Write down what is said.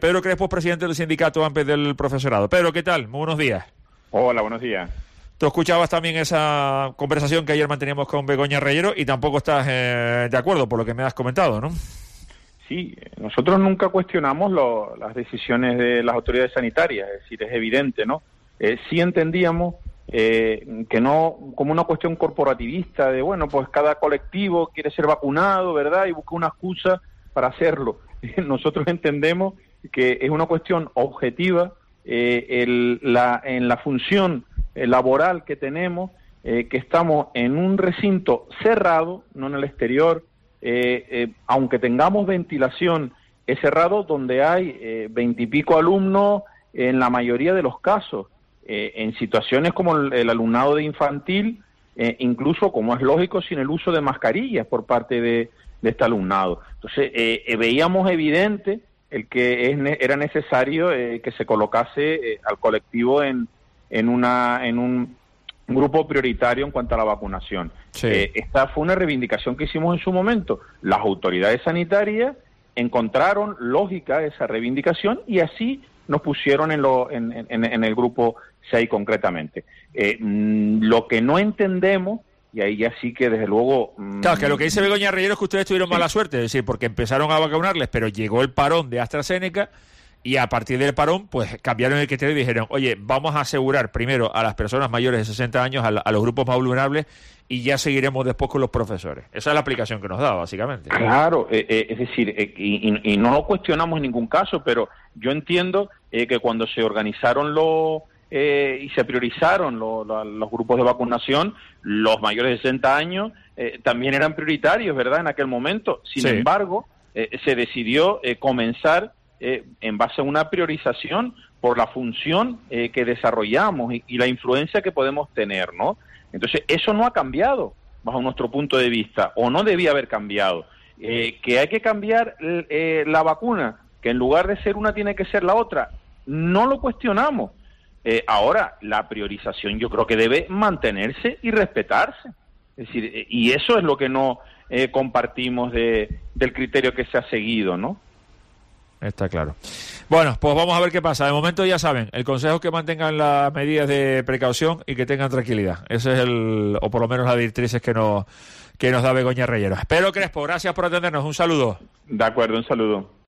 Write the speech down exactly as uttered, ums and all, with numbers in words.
Pedro Crespo, presidente del sindicato AMPE del profesorado. Pedro, ¿qué tal? Muy buenos días. Hola, buenos días. Tú escuchabas también esa conversación que ayer manteníamos con Begoña Reyero y tampoco estás eh, de acuerdo por lo que me has comentado, ¿no? Sí, nosotros nunca cuestionamos lo, las decisiones de las autoridades sanitarias, es decir, es evidente, ¿no? Eh, sí entendíamos eh, que no como una cuestión corporativista de, bueno, pues cada colectivo quiere ser vacunado, ¿verdad? Y busca una excusa para hacerlo. Nosotros entendemos que es una cuestión objetiva eh, el, la, en la función eh, laboral que tenemos, eh, que estamos en un recinto cerrado, no en el exterior, eh, eh, aunque tengamos ventilación, es cerrado donde hay veintipico alumnos en la mayoría de los casos, eh, en situaciones como el, el alumnado de infantil, eh, incluso, como es lógico, sin el uso de mascarillas por parte de, de este alumnado. Entonces, eh, eh, veíamos evidente el que es, era necesario eh, que se colocase eh, al colectivo en, en, una, en un grupo prioritario en cuanto a la vacunación. Sí. Eh, esta fue una reivindicación que hicimos en su momento. Las autoridades sanitarias encontraron lógica esa reivindicación y así nos pusieron en, lo, en, en, en el grupo seis concretamente. Eh, mmm, lo que no entendemos, y ahí ya sí que desde luego... Mmm, claro, que lo que dice Begoña Reyero es que ustedes tuvieron sí. mala suerte, es decir, porque empezaron a vacunarles, pero llegó el parón de AstraZeneca y a partir del parón, pues cambiaron el criterio y dijeron, oye, vamos a asegurar primero a las personas mayores de sesenta años, a, la, a los grupos más vulnerables, y ya seguiremos después con los profesores. Esa es la aplicación que nos da, básicamente. Claro, eh, eh, es decir, eh, y, y no lo cuestionamos en ningún caso, pero yo entiendo eh, que cuando se organizaron los... Eh, y se priorizaron lo, lo, los grupos de vacunación, los mayores de sesenta años eh, también eran prioritarios, ¿verdad?, en aquel momento. Sin sí. embargo, eh, se decidió eh, comenzar eh, en base a una priorización por la función eh, que desarrollamos y, y la influencia que podemos tener, ¿no? Entonces, eso no ha cambiado bajo nuestro punto de vista, o no debía haber cambiado. Eh, que hay que cambiar eh, la vacuna, que en lugar de ser una tiene que ser la otra, no lo cuestionamos. Eh, ahora, la priorización yo creo que debe mantenerse y respetarse. Es decir, eh, y eso es lo que no eh, compartimos de, del criterio que se ha seguido, ¿no? Está claro. Bueno, pues vamos a ver qué pasa. De momento ya saben, el consejo es que mantengan las medidas de precaución y que tengan tranquilidad. Ese es el, o por lo menos las directrices que nos, que nos da Begoña Reyero. Pedro Crespo, gracias por atendernos. Un saludo. De acuerdo, un saludo.